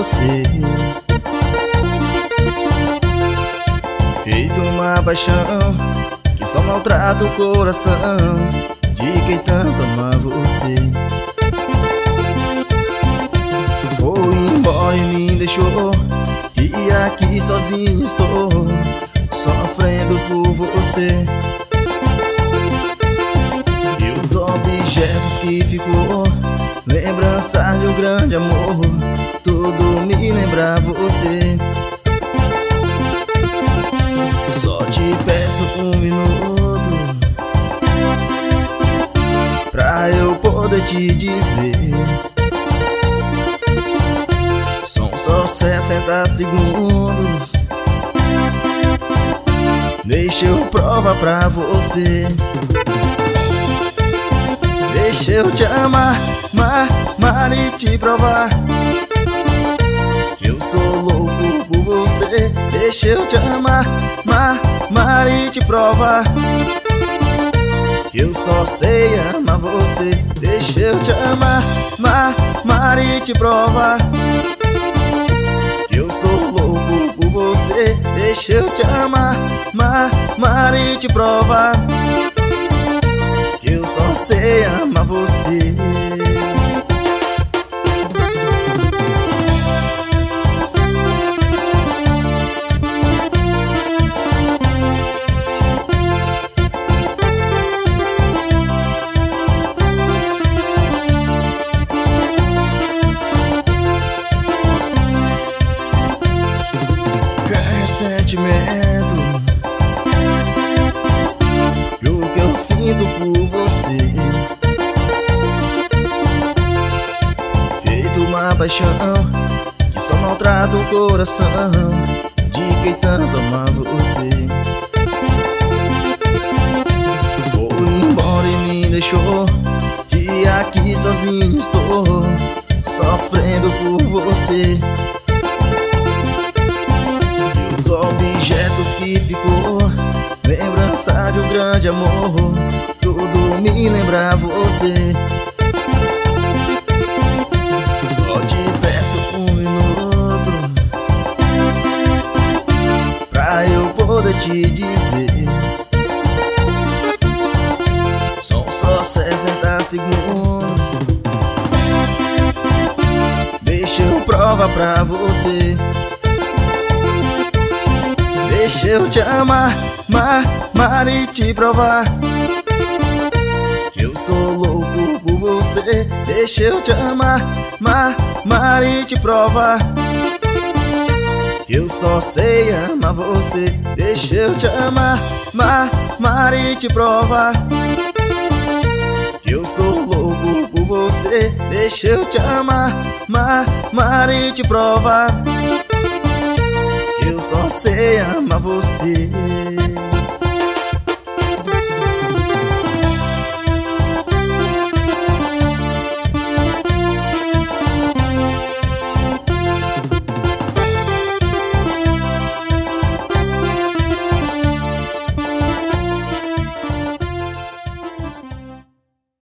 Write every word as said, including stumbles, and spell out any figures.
você. Feito uma paixão que só maltrata o coração de quem tanto ama você. Foi embora e me deixou, e aqui sozinho estou, sofrendo por você. E os objetos que ficou, lembranças de um grande amor, tudo me lembra você. Só te peço um minuto pra eu poder te dizer. São só sessenta segundos, deixa eu provar pra você. Deixa eu te amar, amar, amar e te provar que eu sou louco por você. Deixa eu te amar, amar, amar e te provar que eu só sei amar você. Deixa eu te amar, amar, amar e te provar que eu sou louco por você. Deixa eu te amar, amar, amar e te provar que eu só sei amar você. Sentimento e o que eu sinto por você. Feito uma paixão que só maltrata o coração de quem tanto ama você. Foi embora e me deixou, e aqui sozinho estou, sofrendo por você. Os objetos que ficou, lembrança de um grande amor, tudo me lembra você. Só te peço um minuto pra eu poder te dizer. São só sessenta segundos, deixa eu provar pra você. Deixa eu te amar, amar, amar e te provar que eu sou louco por você. Deixa eu te amar, amar, amar e te provar que eu só sei amar você. Deixa eu te amar, amar, amar e te provar que eu sou louco por você. Deixa eu te amar, amar, amar e te provar eu só sei amar você.